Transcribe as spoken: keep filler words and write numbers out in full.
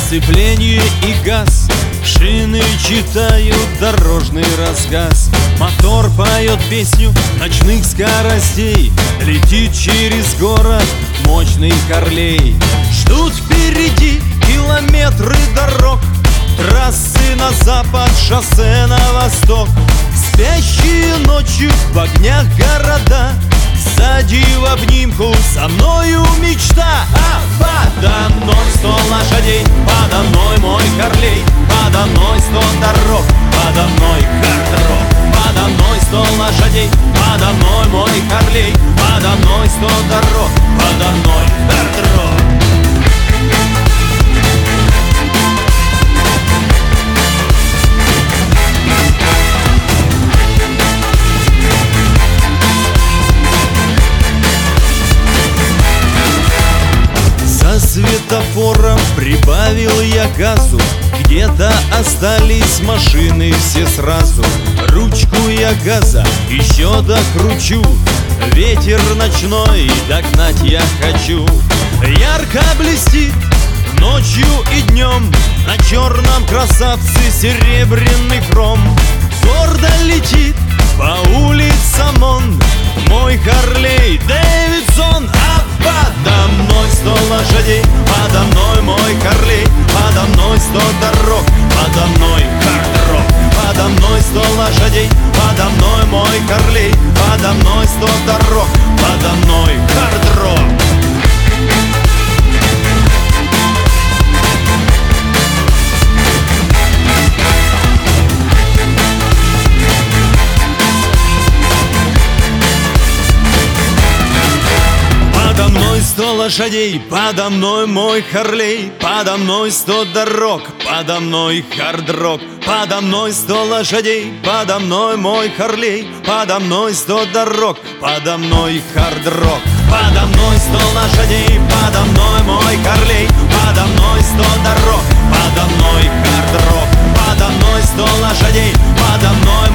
Сцепление и газ, шины читают дорожный рассказ. Мотор поет песню ночных скоростей, летит через город мощный Харлей. Ждут впереди километры дорог, трассы на запад, шоссе на восток. Спящие ночью в огнях города, сзади в обнимку со мною мечта. А подо мной сто лошадей, подо мной мой Харлей, подо мной сто дорог, подо мной хард-рок. Подо мной сто лошадей, подо мной мой Харлей, подо мной сто дорог, подо мной хард-рок. Светофором прибавил я газу, где-то остались машины все сразу. Ручку я газа еще докручу, ветер ночной догнать я хочу. Ярко блестит ночью и днем на черном красавце серебряный хром. Гордо летит по улицам он, мой Харлей Дэвидсон. А подо мной сто лошадей, подо мной мой Харлей, подо мной сто дорог, подо мной хард-рок. Подо мной сто лошадей, подо мной мой Харлей, подо мной сто дорог, подо мной хард-рок. Подо мной сто лошадей, подо мной мой Харлей, подо мной сто дорог, подо мной хард-рок. Подо мной сто лошадей, подо мной мой Харлей, подо мной сто дорог, подо мной хард-рок. Подо мной сто лошадей, подо мной мой Харлей, подо мной сто дорог, подо мной хард-рок. Подо мной сто лошадей, подо мной